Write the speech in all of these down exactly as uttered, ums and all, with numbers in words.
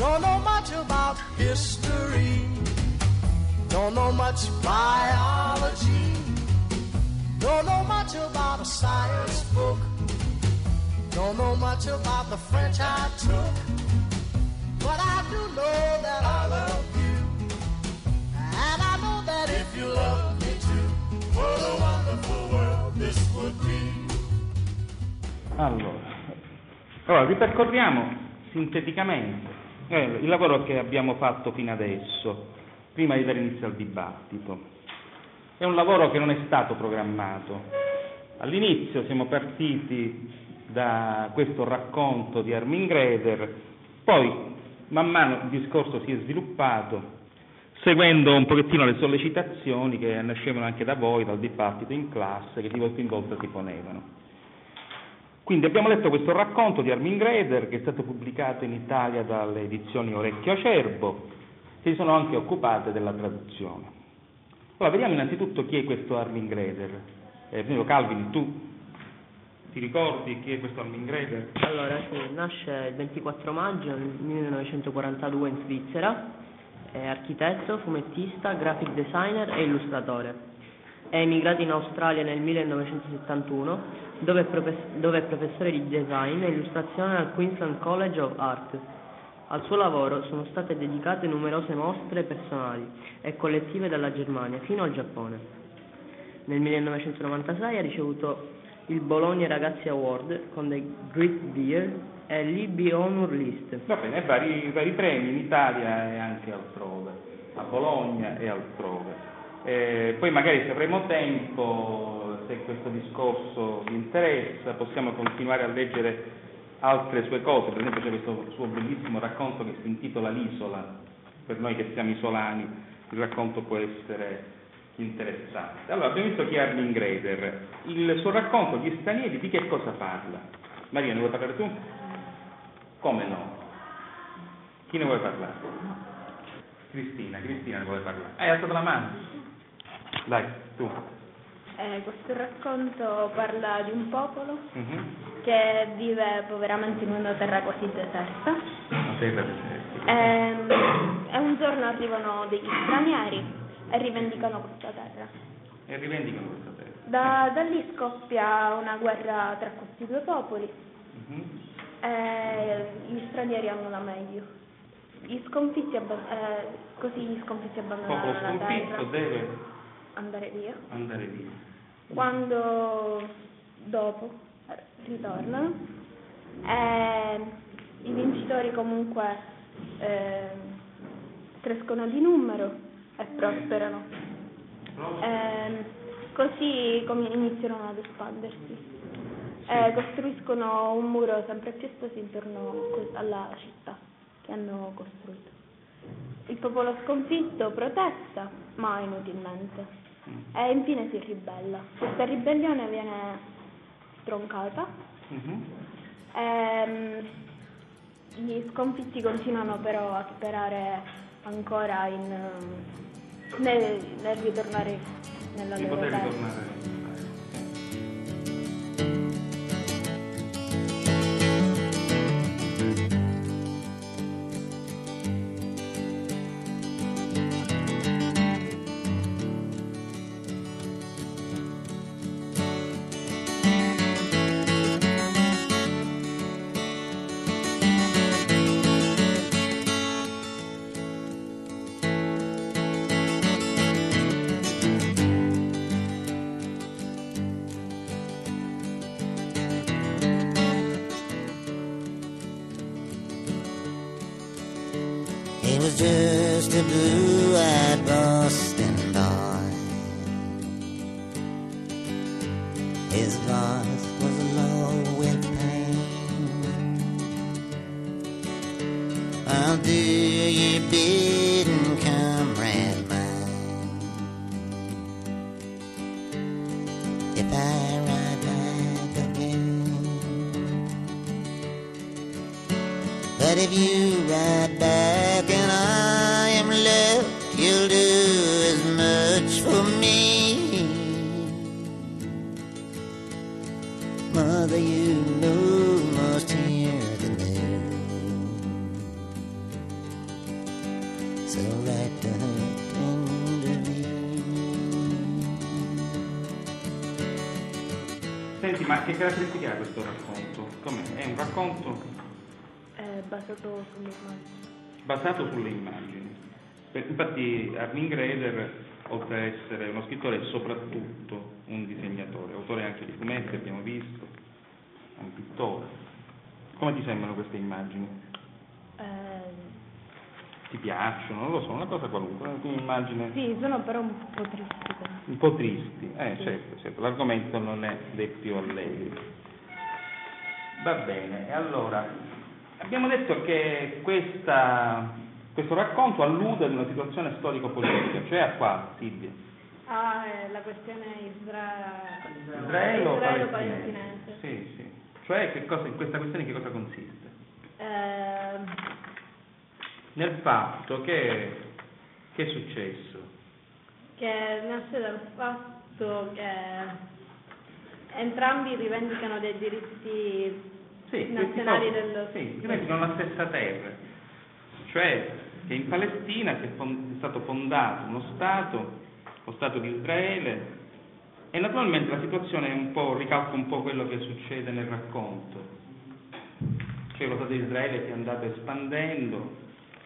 Don't know much about history. Don't know much biology. Don't know much about a science book. Don't know much about the French I took. But I do know that I love you. And I know that if you love me too, what a wonderful world this would be. Allora, allora ripercorriamo sinteticamente eh, il lavoro che abbiamo fatto fino adesso, prima di dare inizio al dibattito. È un lavoro che non è stato programmato. All'inizio siamo partiti da questo racconto di Armin Greider, poi man mano il discorso si è sviluppato, seguendo un pochettino le sollecitazioni che nascevano anche da voi, dal dibattito in classe, che di volta in volta si ponevano. Quindi abbiamo letto questo racconto di Armin Greider, che è stato pubblicato in Italia dalle edizioni Orecchio Acerbo, che si sono anche occupate della traduzione. Allora, vediamo innanzitutto chi è questo Armin Greider. Eh, prima Calvin, tu ti ricordi chi è questo Armin Greider? Allora, sì, nasce il ventiquattro maggio millenovecentoquarantadue in Svizzera, è architetto, fumettista, graphic designer e illustratore. È emigrato in Australia nel millenovecentosettantuno, dove è, profess- dove è professore di design e illustrazione al Queensland College of Art. Al suo lavoro sono state dedicate numerose mostre personali e collettive dalla Germania fino al Giappone. Nel millenovecentonovantasei ha ricevuto il Bologna Ragazzi Award con The Great Beer e l'I B Honor List. Va bene, vari, vari premi in Italia e anche altrove, a Bologna e altrove. Eh, poi magari se avremo tempo, se questo discorso vi interessa, possiamo continuare a leggere altre sue cose. Per esempio c'è questo suo bellissimo racconto che si intitola L'isola. Per noi che siamo isolani il racconto può essere interessante. Allora, abbiamo visto chi è Armin Greider. Il suo racconto, Gli stranieri, di che cosa parla? Maria, ne vuoi parlare tu? Come no? Chi ne vuole parlare? Cristina, Cristina ne vuole parlare. Hai alzato la mano? Dai, tu. Eh, questo racconto parla di un popolo Uh-huh. che vive poveramente in una terra quasi deserta. Una terra deserta. E, e un giorno arrivano degli stranieri e rivendicano questa terra. E rivendicano questa terra. Da, da lì scoppia una guerra tra questi due popoli. Uh-huh. E gli stranieri hanno la meglio. Gli sconfitti abba- eh, così gli sconfitti Il abbandonano popolo la sconfitto terra. deve Andare via. andare via. Quando dopo ritornano e i vincitori comunque eh, crescono di numero e prosperano. E così com- iniziano ad espandersi. E costruiscono un muro sempre più esteso intorno alla città che hanno costruito. Il popolo sconfitto protesta, ma inutilmente. E infine si ribella. Questa ribellione viene stroncata. Uh-huh. E, gli sconfitti continuano però a sperare ancora in, nel, nel ritornare nella Di loro poter terra. ritornare. He was just a blue-eyed Boston boy. His voice was low with pain. I'll do your bidding, comrade mine, if I ride back again. But if you ride back and I am left, you'll do as much for me. Mother, you know most here than there. Ma che caratteristiche ha questo racconto? Com'è? È un racconto È basato sulle immagini. basato sulle immagini. Per- Infatti Ermengarder, oltre a essere uno scrittore, è soprattutto un disegnatore, autore anche di fumetti, abbiamo visto, è un pittore. Come ti sembrano queste immagini? Eh, Ti piacciono? Non lo so, una cosa qualunque, un'immagine sì, sono però un po' tristi. però. un po' tristi. Eh, Sì. certo, certo, l'argomento non è dei più allegri. Va bene, e allora, abbiamo detto che questa, questo racconto allude ad una situazione storico-politica, cioè a qua, Silvia? Ah, eh, la questione isra... Israelo-palestinese. Israelo-palestinese. Sì, sì. Cioè, che cosa, questa questione in che cosa consiste? Eh, Nel fatto che, che è successo? che nasce dal fatto che entrambi rivendicano dei diritti Sì, nazionali questi dello sì, rivendicano la stessa terra, cioè che in Palestina si è, fond- è stato fondato uno Stato, lo Stato di Israele, e naturalmente la situazione è un po', ricalca un po' quello che succede nel racconto, cioè lo Stato di Israele si è andato espandendo,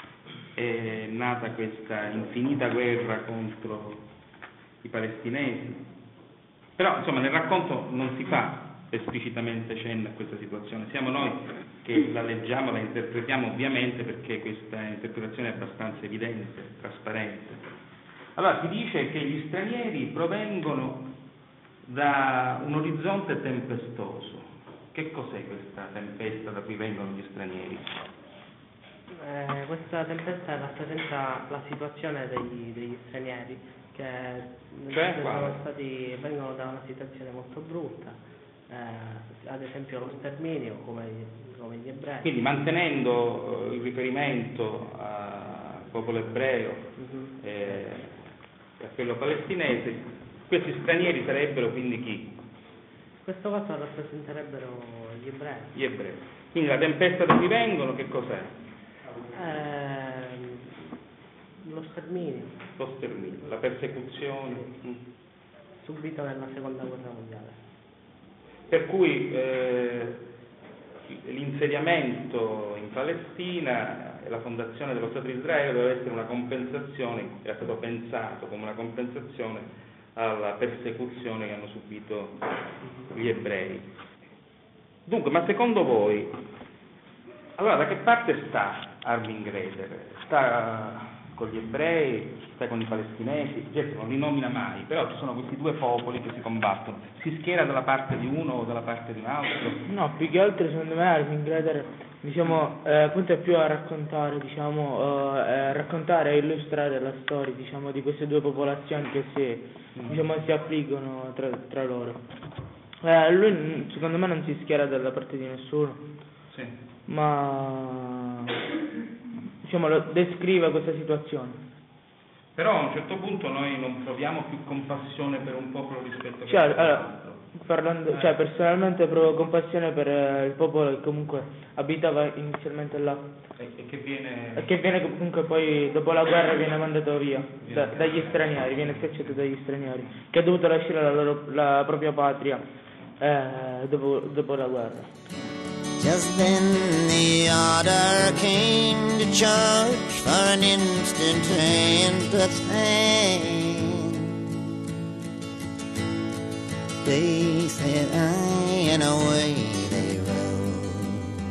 è nata questa infinita guerra contro i palestinesi, però insomma nel racconto non si fa esplicitamente cenno a questa situazione, siamo noi che la leggiamo, la interpretiamo ovviamente perché questa interpretazione è abbastanza evidente, trasparente. Allora si dice che gli stranieri provengono da un orizzonte tempestoso. Che cos'è questa tempesta da cui vengono gli stranieri? Eh, questa tempesta rappresenta la situazione degli, degli stranieri che Cioè, sono quale? stati, vengono da una situazione molto brutta, eh, ad esempio lo sterminio come, come gli ebrei. Quindi mantenendo eh, il riferimento al popolo ebreo Mhm. e a quello palestinese, questi stranieri sarebbero quindi chi? In questo caso rappresenterebbero gli ebrei. Gli ebrei. Quindi la tempesta da cui vengono che cos'è? Ehm, lo sterminio Lo sterminio, la persecuzione. Mm. subito nella seconda guerra mondiale. Per cui eh, l'insediamento in Palestina e la fondazione dello Stato di Israele doveva essere una compensazione, era stato pensato come una compensazione alla persecuzione che hanno subito gli ebrei. Dunque, ma secondo voi, allora da che parte sta Ermengarder? Sta con gli ebrei, sta con i palestinesi? Gesù non li nomina mai, però ci sono questi due popoli che si combattono. Si schiera dalla parte di uno o dalla parte di un altro? No, più che altro secondo me Ermengarder diciamo, eh, punta più a raccontare, diciamo, eh, eh, raccontare e illustrare la storia, diciamo, di queste due popolazioni che si, diciamo, si affliggono tra, tra loro. Eh, lui secondo me non si schiera dalla parte di nessuno, Sì. ma diciamo, lo descrive questa situazione. Però a un certo punto noi non proviamo più compassione per un popolo rispetto a Cioè, quell'altro. allora, parlando, cioè, personalmente provo compassione per eh, il popolo che comunque abitava inizialmente là E, e che viene... e che viene comunque poi dopo la guerra viene mandato via da- dagli stranieri, viene scacciato dagli stranieri, che ha dovuto lasciare la, loro, la propria patria eh, dopo, dopo la guerra. Just then the order came to charge for an instant tempest hand. They said aye and away they rode.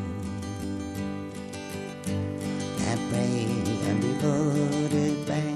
That brave and devoted band.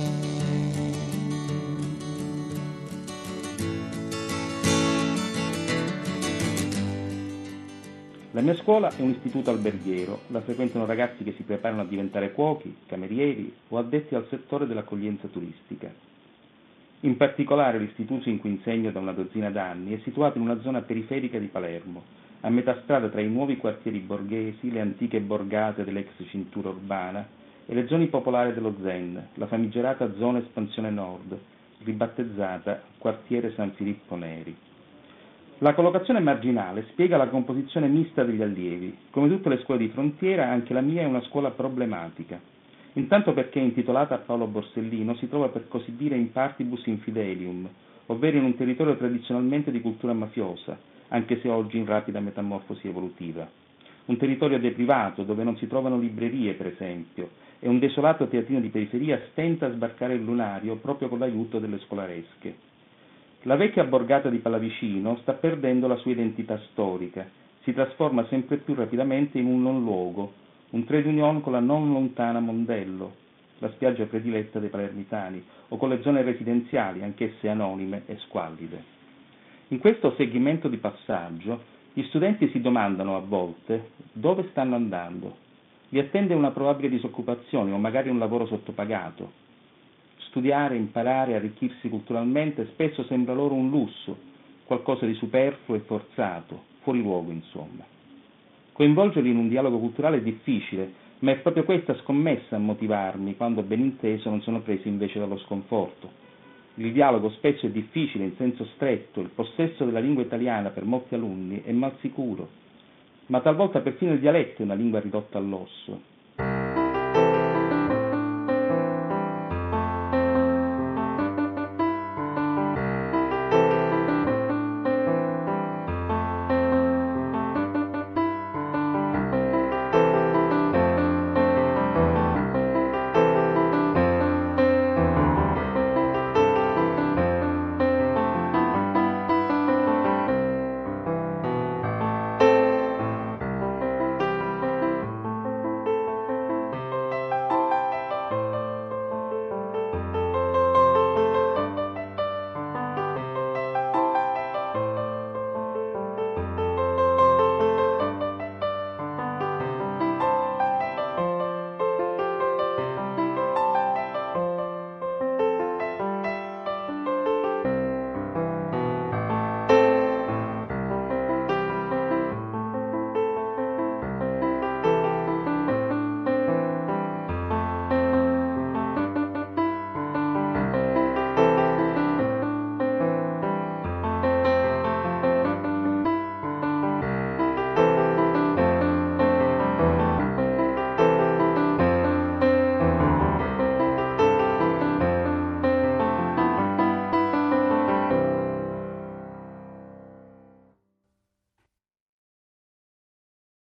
La mia scuola è un istituto alberghiero, la frequentano ragazzi che si preparano a diventare cuochi, camerieri o addetti al settore dell'accoglienza turistica. In particolare l'istituto in cui insegno da una dozzina d'anni è situato in una zona periferica di Palermo, a metà strada tra i nuovi quartieri borghesi, le antiche borgate dell'ex cintura urbana e le zone popolari dello Zen, la famigerata zona espansione nord, ribattezzata quartiere San Filippo Neri. La collocazione marginale spiega la composizione mista degli allievi. Come tutte le scuole di frontiera, anche la mia è una scuola problematica. Intanto perché è intitolata a Paolo Borsellino, si trova per così dire in partibus infidelium, ovvero in un territorio tradizionalmente di cultura mafiosa, anche se oggi in rapida metamorfosi evolutiva. Un territorio deprivato, dove non si trovano librerie, per esempio, e un desolato teatrino di periferia stenta a sbarcare il lunario proprio con l'aiuto delle scolaresche. La vecchia borgata di Pallavicino sta perdendo la sua identità storica, si trasforma sempre più rapidamente in un non luogo, un trade union con la non lontana Mondello, la spiaggia prediletta dei palermitani, o con le zone residenziali, anch'esse anonime e squallide. In questo segmento di passaggio, gli studenti si domandano a volte dove stanno andando. Li attende una probabile disoccupazione o magari un lavoro sottopagato. Studiare, imparare, arricchirsi culturalmente spesso sembra loro un lusso, qualcosa di superfluo e forzato, fuori luogo insomma. Coinvolgerli in un dialogo culturale è difficile, ma è proprio questa scommessa a motivarmi quando, ben inteso, non sono presi invece dallo sconforto. Il dialogo spesso è difficile in senso stretto, il possesso della lingua italiana per molti alunni è mal sicuro, ma talvolta perfino il dialetto è una lingua ridotta all'osso.